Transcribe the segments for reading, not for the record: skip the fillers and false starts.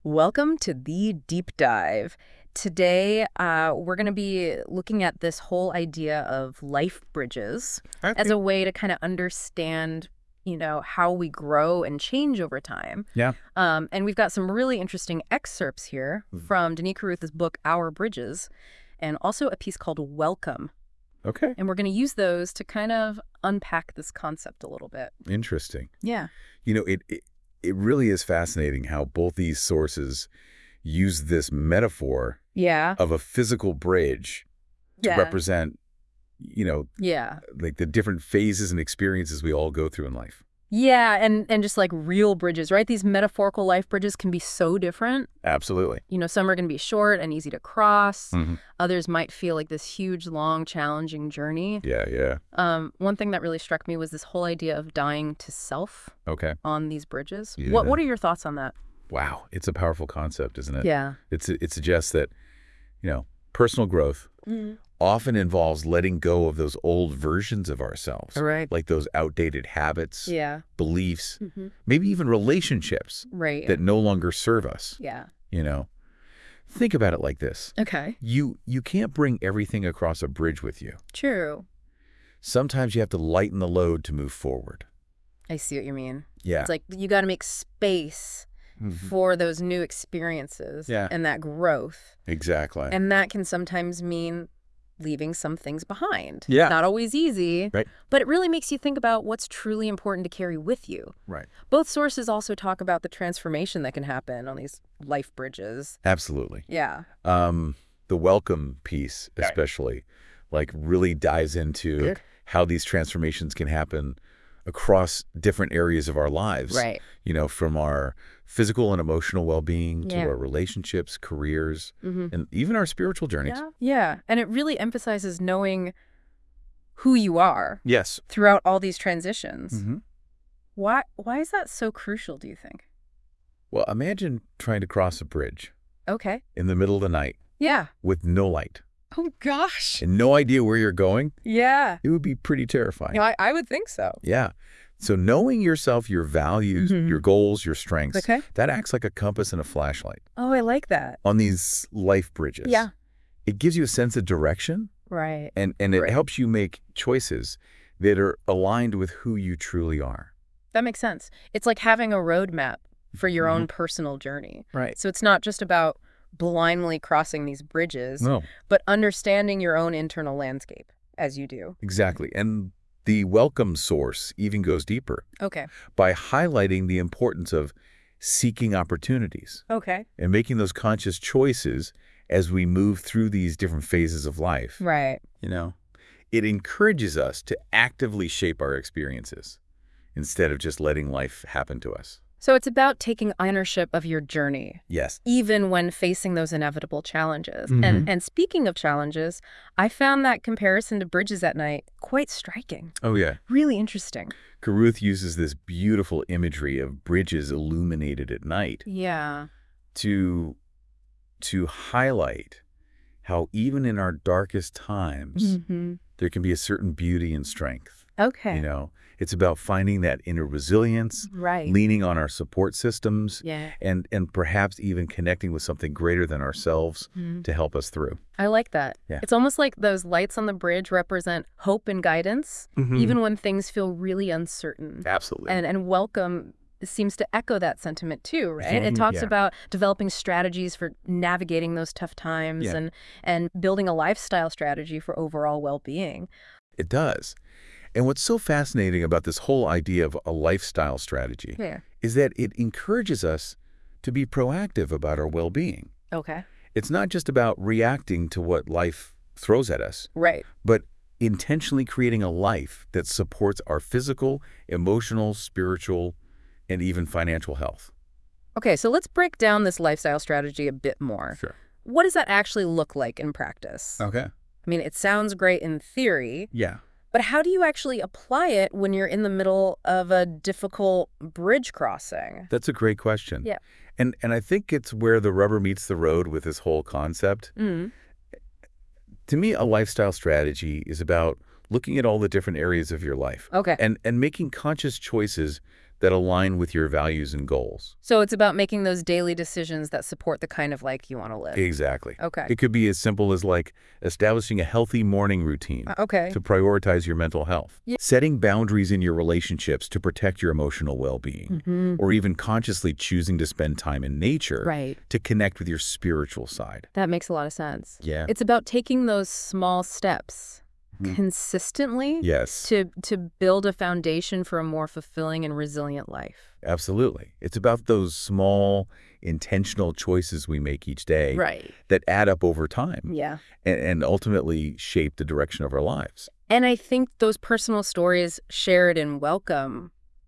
Welcome to the deep dive. Today, we're going to be looking at this whole idea of life bridges as Okay. a way to kind of understand, how we grow and change over time. Yeah. And we've got some really interesting excerpts here Mm. from Denise Caruth's book, Our Bridges, and also a piece called Welcome. Okay. And we're going to use those to kind of unpack this concept a little bit. Interesting. Yeah. It really is fascinating how both these sources use this metaphor Yeah. of a physical bridge to Yeah. represent, Yeah. like the different phases and experiences we all go through in life. Yeah, and just like real bridges, right? These metaphorical life bridges can be so different. Absolutely. Some are going to be short and easy to cross. Hmm. Others might feel like this huge, long, challenging journey. Yeah, yeah. One thing that really struck me was this whole idea of dying to self Okay. on these bridges. Yeah. What are your thoughts on that? Wow. It's a powerful concept, isn't it? Yeah. It suggests that, personal growth often involves letting go of those old versions of ourselves. Right. Like those outdated habits, Yeah. beliefs, Hmm. maybe even relationships Right. that no longer serve us. Yeah. You know, think about it like this. Okay. You can't bring everything across a bridge with you. True. Sometimes you have to lighten the load to move forward. I see what you mean. Yeah. It's like you got to make space Mhm. for those new experiences Yeah. and that growth. Exactly. And that can sometimes mean leaving some things behind. Yeah. Not always easy, Right. but it really makes you think about what's truly important to carry with you. Right. Both sources also talk about the transformation that can happen on these life bridges. Absolutely. Yeah. The welcome piece, Right. especially, like really dives into Yeah. how these transformations can happen across different areas of our lives. Right. From our physical and emotional well-being to Yeah. our relationships, careers, Hmm. and even our spiritual journeys. Yeah. Yeah. And it really emphasizes knowing who you are Yes. throughout all these transitions. Mm-hmm. Why is that so crucial, do you think? Well, imagine trying to cross a bridge Okay. in the middle of the night Yeah. with no light Oh, gosh. and no idea where you're going. Yeah. It would be pretty terrifying. I would think so. Yeah. So knowing yourself, your values, Mhm. your goals, your strengths, Okay. that acts like a compass and a flashlight Oh, I like that. on these life bridges. Yeah. It gives you a sense of direction, Right. and it Right. helps you make choices that are aligned with who you truly are. That makes sense. It's like having a roadmap for your Mhm. own personal journey. Right. So it's not just about blindly crossing these bridges, No, but understanding your own internal landscape as you do. exactly. And the welcome source even goes deeper Okay. by highlighting the importance of seeking opportunities Okay. and making those conscious choices as we move through these different phases of life. Right. It encourages us to actively shape our experiences instead of just letting life happen to us. So it's about taking ownership of your journey, Yes. even when facing those inevitable challenges. Mhm. And speaking of challenges, I found that comparison to Bridges at Night quite striking. Oh, yeah. Really interesting. Caruth uses this beautiful imagery of bridges illuminated at night Yeah. to highlight how even in our darkest times, Mm-hmm. there can be a certain beauty and strength. Okay. It's about finding that inner resilience, Right. leaning on our support systems, Yeah. and perhaps even connecting with something greater than ourselves Mhm. to help us through. I like that. Yeah. It's almost like those lights on the bridge represent hope and guidance, even when things feel really uncertain. Absolutely. And welcome seems to echo that sentiment too, right? It Mhm. talks Yeah. about developing strategies for navigating those tough times Yeah. and building a lifestyle strategy for overall well-being. It does. And what's so fascinating about this whole idea of a lifestyle strategy Yeah. is that it encourages us to be proactive about our well-being. Okay. It's not just about reacting to what life throws at us, Right. but intentionally creating a life that supports our physical, emotional, spiritual, and even financial health. Okay, so let's break down this lifestyle strategy a bit more. Sure. What does that actually look like in practice? Okay. I mean, it sounds great in theory, Yeah. but how do you actually apply it when you're in the middle of a difficult bridge crossing? That's a great question. Yeah. And I think it's where the rubber meets the road with this whole concept. Mm. To me, a lifestyle strategy is about looking at all the different areas of your life Okay. and making conscious choices that align with your values and goals. So it's about making those daily decisions that support the kind of life you want to live. Exactly. Okay. It could be as simple as like establishing a healthy morning routine Okay. to prioritize your mental health, Yeah. setting boundaries in your relationships to protect your emotional well-being, or even consciously choosing to spend time in nature Right. to connect with your spiritual side. That makes a lot of sense. Yeah. It's about taking those small steps consistently Yes, to build a foundation for a more fulfilling and resilient life. absolutely. It's about those small, intentional choices we make each day Right. that add up over time Yeah. and ultimately shape the direction of our lives. And I think those personal stories shared in Welcome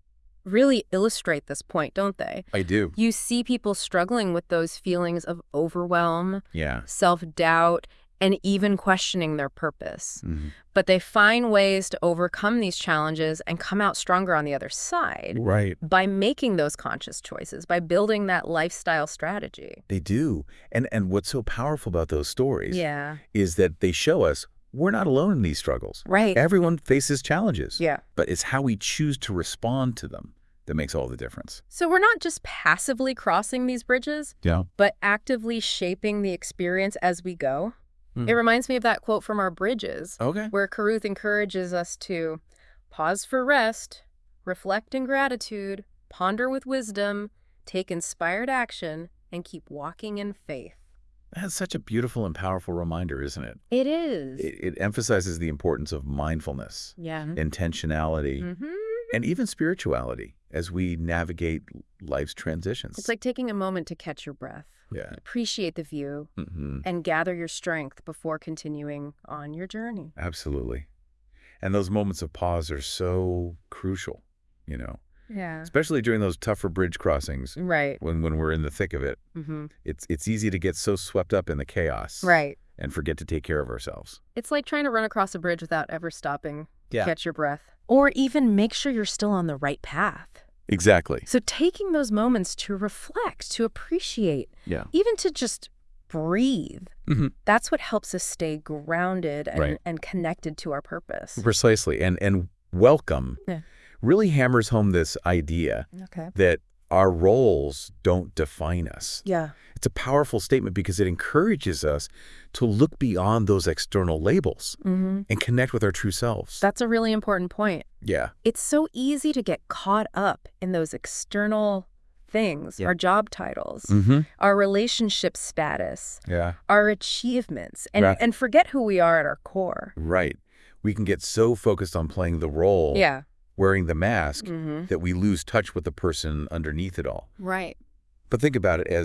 really illustrate this point, don't they? I do. You see people struggling with those feelings of overwhelm, Yeah. self-doubt, and even questioning their purpose. Mhm. But they find ways to overcome these challenges and come out stronger on the other side Right. by making those conscious choices, by building that lifestyle strategy. They do. And what's so powerful about those stories Yeah. is that they show us we're not alone in these struggles. Right. Everyone faces challenges. Yeah. But it's how we choose to respond to them that makes all the difference. So we're not just passively crossing these bridges, Yeah. but actively shaping the experience as we go. It reminds me of that quote from Our Bridges, Okay. where Carruth encourages us to pause for rest, reflect in gratitude, ponder with wisdom, take inspired action, and keep walking in faith. That's such a beautiful and powerful reminder, isn't it? It is. It emphasizes the importance of mindfulness, Yeah. intentionality, Mm-hmm. and even spirituality as we navigate life's transitions. It's like taking a moment to catch your breath, Yeah. appreciate the view, and gather your strength before continuing on your journey. Absolutely. And those moments of pause are so crucial, you know, Yeah. especially during those tougher bridge crossings Right. when we're in the thick of it. Mm-hmm. It's easy to get so swept up in the chaos Right. and forget to take care of ourselves. It's like trying to run across a bridge without ever stopping, Yeah. catch your breath, or even make sure you're still on the right path. Exactly. So taking those moments to reflect, to appreciate, Yeah. even to just breathe, Mhm. that's what helps us stay grounded and, Right. and connected to our purpose. Precisely. And welcome Yeah. really hammers home this idea Okay. that our roles don't define us. Yeah. It's a powerful statement because it encourages us to look beyond those external labels Mm-hmm. and connect with our true selves. That's a really important point. Yeah. It's so easy to get caught up in those external things, Yeah. our job titles, Mm-hmm. our relationship status, Yeah. our achievements, and, Right. and forget who we are at our core. Right. We can get so focused on playing the role, Yeah. wearing the mask, Mm-hmm. that we lose touch with the person underneath it all. Right. But think about it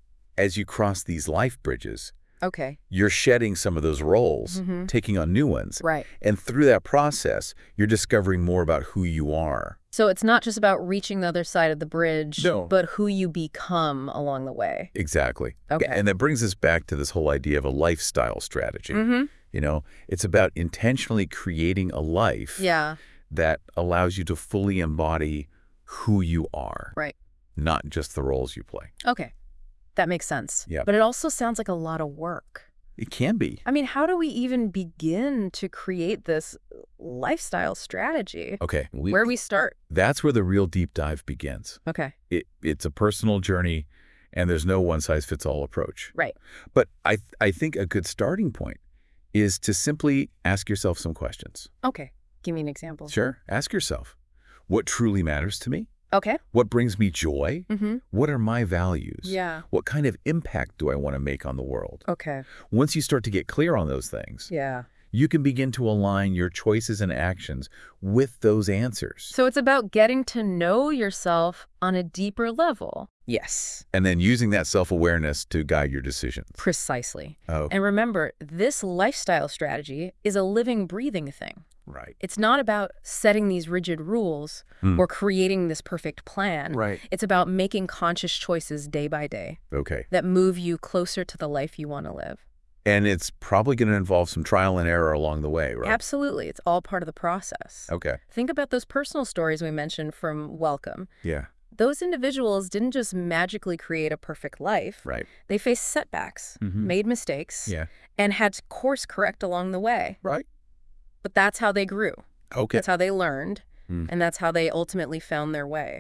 as you cross these life bridges, Okay. you're shedding some of those roles, Mhm. taking on new ones. Right. And through that process, you're discovering more about who you are. So it's not just about reaching the other side of the bridge, No. but who you become along the way. Exactly. Okay. And that brings us back to this whole idea of a lifestyle strategy. Mm-hmm. You know, it's about intentionally creating a life Yeah. that allows you to fully embody who you are, Right. not just the roles you play. Okay. That makes sense. Yeah. But it also sounds like a lot of work. It can be. I mean, how do we even begin to create this lifestyle strategy? Okay. Where we start? That's where the real deep dive begins. Okay. It's a personal journey, and there's no one-size-fits-all approach. Right. But I think a good starting point is to simply ask yourself some questions. Okay. Give me an example. Sure. Ask yourself, what truly matters to me? Okay. What brings me joy? Mm-hmm. What are my values? Yeah. What kind of impact do I want to make on the world? Okay. Once you start to get clear on those things, Yeah. you can begin to align your choices and actions with those answers. So it's about getting to know yourself on a deeper level. Yes. And then using that self-awareness to guide your decisions. Precisely. Oh, And remember, this lifestyle strategy is a living, breathing thing. right. It's not about setting these rigid rules or creating this perfect plan. Right. It's about making conscious choices day by day Okay. that move you closer to the life you want to live. And it's probably going to involve some trial and error along the way, right? Absolutely. It's all part of the process. Okay. Think about those personal stories we mentioned from Welcome. Yeah. Those individuals didn't just magically create a perfect life. Right. They faced setbacks, made mistakes, Yeah. and had to course correct along the way. Right. But that's how they grew. Okay. That's how they learned. Mm. And that's how they ultimately found their way.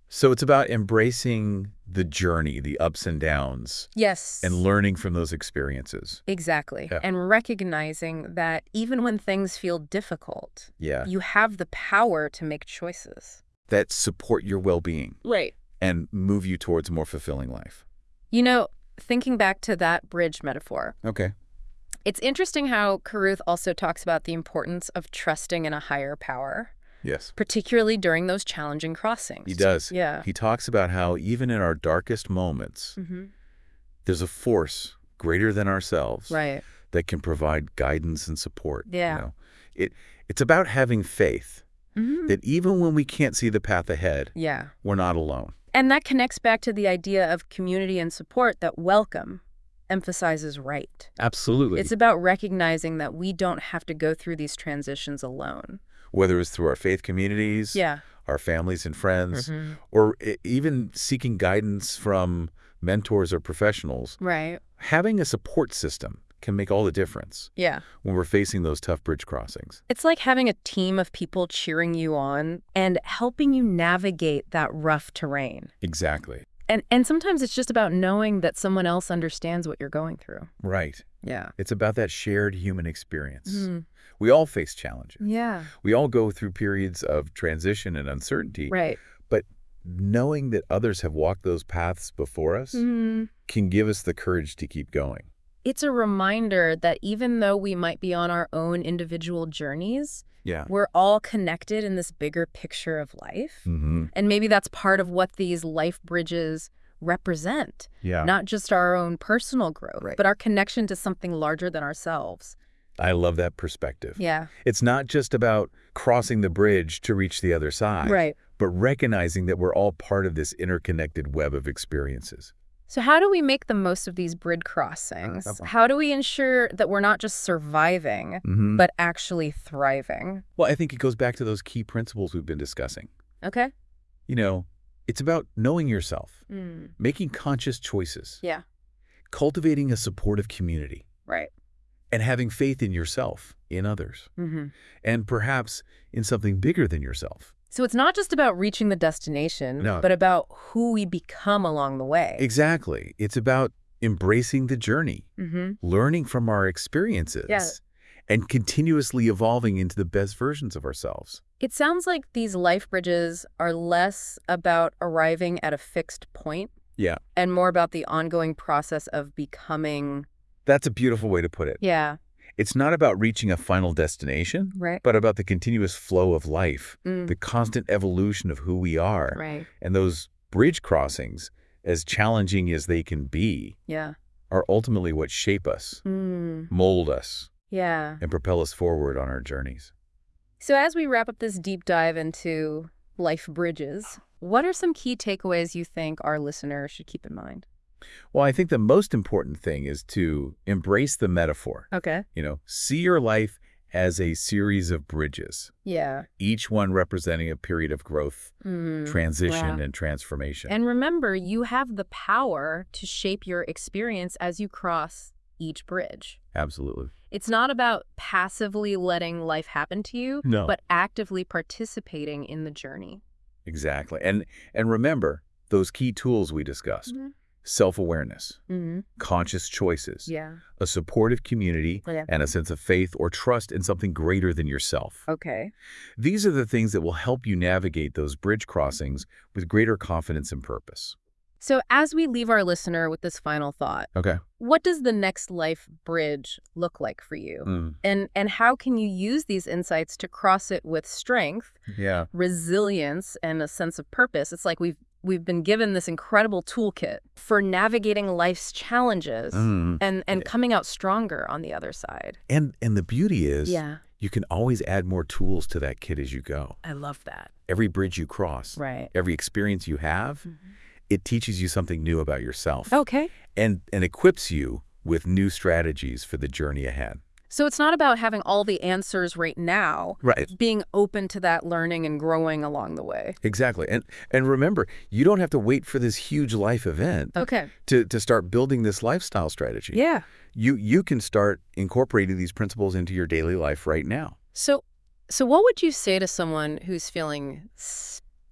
So it's about embracing the journey, the ups and downs, Yes. and learning from those experiences. Exactly. Yeah. And recognizing that even when things feel difficult, Yeah. you have the power to make choices. That support your well-being Right. and move you towards a more fulfilling life. You know, thinking back to that bridge metaphor, Okay. it's interesting how Carruth also talks about the importance of trusting in a higher power, Yes. particularly during those challenging crossings. He does. Yeah. He talks about how even in our darkest moments, Mm-hmm. there's a force greater than ourselves Right. that can provide guidance and support. Yeah. It's about having faith Mm-hmm. that even when we can't see the path ahead, Yeah. we're not alone. And that connects back to the idea of community and support that welcome emphasizes right. Absolutely. It's about recognizing that we don't have to go through these transitions alone. Whether it's through our faith communities, Yeah. our families and friends, Mm-hmm. or even seeking guidance from mentors or professionals, Right. having a support system can make all the difference Yeah. when we're facing those tough bridge crossings. It's like having a team of people cheering you on and helping you navigate that rough terrain. Exactly. And sometimes it's just about knowing that someone else understands what you're going through. Right. Yeah. It's about that shared human experience. Mm-hmm. We all face challenges. Yeah. We all go through periods of transition and uncertainty. Right. But knowing that others have walked those paths before us Mm-hmm. can give us the courage to keep going. It's a reminder that even though we might be on our own individual journeys, Yeah. we're all connected in this bigger picture of life. Mm-hmm. And maybe that's part of what these life bridges represent. Yeah. Not just our own personal growth, Right. but our connection to something larger than ourselves. I love that perspective. Yeah. It's not just about crossing the bridge to reach the other side, Right. but recognizing that we're all part of this interconnected web of experiences. So how do we make the most of these bridge crossings? How do we ensure that we're not just surviving, Mm-hmm. but actually thriving? Well, I think it goes back to those key principles we've been discussing. Okay? You know, it's about knowing yourself, Mm. making conscious choices, Yeah. cultivating a supportive community, Right. and having faith in yourself, in others, Mm-hmm. and perhaps in something bigger than yourself. So it's not just about reaching the destination, No. but about who we become along the way. Exactly. It's about embracing the journey, Mm-hmm. learning from our experiences, Yeah. and continuously evolving into the best versions of ourselves. It sounds like these life bridges are less about arriving at a fixed point Yeah. and more about the ongoing process of becoming. That's a beautiful way to put it. Yeah. It's not about reaching a final destination, Right. but about the continuous flow of life, Mm. the constant evolution of who we are. Right. And those bridge crossings, as challenging as they can be, Yeah. are ultimately what shape us, Mm. mold us, Yeah. and propel us forward on our journeys. So as we wrap up this deep dive into life bridges, what are some key takeaways you think our listeners should keep in mind? Well, I think the most important thing is to embrace the metaphor. Okay. See your life as a series of bridges, Yeah. each one representing a period of growth, Mm. transition, Yeah. and transformation. And remember, you have the power to shape your experience as you cross each bridge. Absolutely. It's not about passively letting life happen to you, No. but actively participating in the journey. Exactly. And remember those key tools we discussed. Mhm. Self-awareness, Mm-hmm. conscious choices, Yeah. a supportive community, Yeah. and a sense of faith or trust in something greater than yourself. Okay. These are the things that will help you navigate those bridge crossings with greater confidence and purpose. So as we leave our listener with this final thought, Okay. what does the next life bridge look like for you? And how can you use these insights to cross it with strength, Yeah. resilience, and a sense of purpose? It's like we've been given this incredible toolkit for navigating life's challenges and coming out stronger on the other side. And the beauty is Yeah. you can always add more tools to that kit as you go. I love that. Every bridge you cross, Right. every experience you have, it teaches you something new about yourself Okay. and equips you with new strategies for the journey ahead. So it's not about having all the answers right now. Right. It's being open to that learning and growing along the way. Exactly. And remember, you don't have to wait for this huge life event Okay. to start building this lifestyle strategy. Yeah. You can start incorporating these principles into your daily life right now. So what would you say to someone who's feeling stuck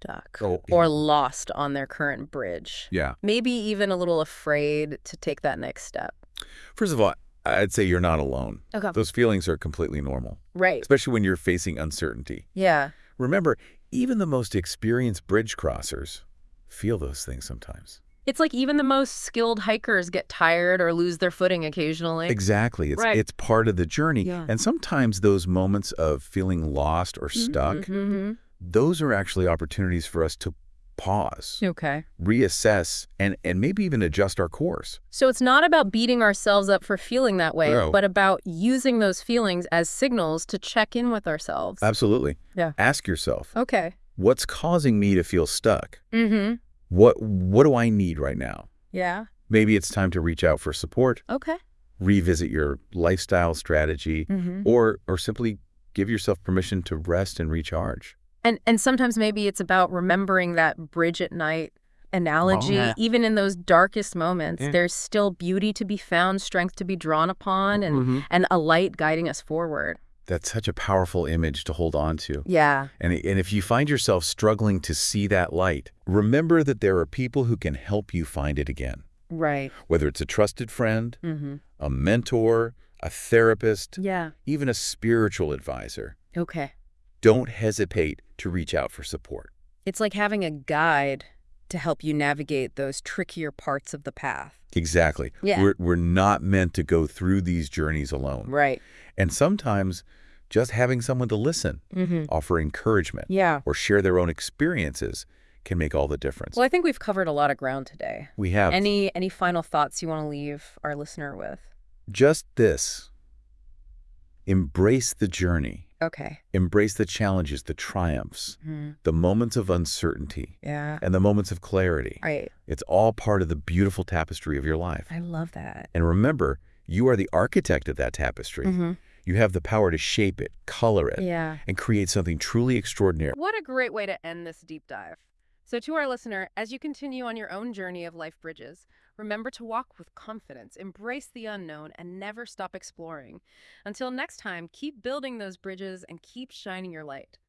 stuck Oh, or yeah. lost on their current bridge. Yeah. Maybe even a little afraid to take that next step. First of all, I'd say you're not alone. Okay. Those feelings are completely normal, Right. especially when you're facing uncertainty. Yeah. Remember, even the most experienced bridge crossers feel those things sometimes. It's like even the most skilled hikers get tired or lose their footing occasionally. Exactly. Right. It's part of the journey. Yeah. And sometimes those moments of feeling lost or stuck, Mm-hmm. those are actually opportunities for us to pause, Okay. reassess, and maybe even adjust our course. So it's not about beating ourselves up for feeling that way, No. but about using those feelings as signals to check in with ourselves. Absolutely. Yeah. Ask yourself, Okay. what's causing me to feel stuck? Mm-hmm. What do I need right now? Yeah. Maybe it's time to reach out for support, Okay. revisit your lifestyle strategy, Mm-hmm. or simply give yourself permission to rest and recharge. And sometimes maybe it's about remembering that bridge at night analogy. yeah. Even in those darkest moments, Yeah. there's still beauty to be found, strength to be drawn upon, Mhm. and a light guiding us forward. That's such a powerful image to hold on to. Yeah. And if you find yourself struggling to see that light, remember that there are people who can help you find it again. Right. Whether it's a trusted friend, Mm-hmm. a mentor, a therapist, Yeah. even a spiritual advisor. Okay. Don't hesitate to reach out for support. It's like having a guide to help you navigate those trickier parts of the path. Exactly. Yeah. We're not meant to go through these journeys alone. Right. And sometimes just having someone to listen, Mm-hmm. offer encouragement, Yeah. or share their own experiences can make all the difference. Well, I think we've covered a lot of ground today. We have Any final thoughts you want to leave our listener with? just this. Embrace the journey. Okay. Embrace the challenges, the triumphs, the moments of uncertainty, Yeah. and the moments of clarity. Right. It's all part of the beautiful tapestry of your life. I love that. And remember, you are the architect of that tapestry. Mm-hmm. You have the power to shape it, color it, Yeah. and create something truly extraordinary. What a great way to end this deep dive. So to our listener, as you continue on your own journey of life bridges, remember to walk with confidence, embrace the unknown, and never stop exploring. Until next time, keep building those bridges and keep shining your light.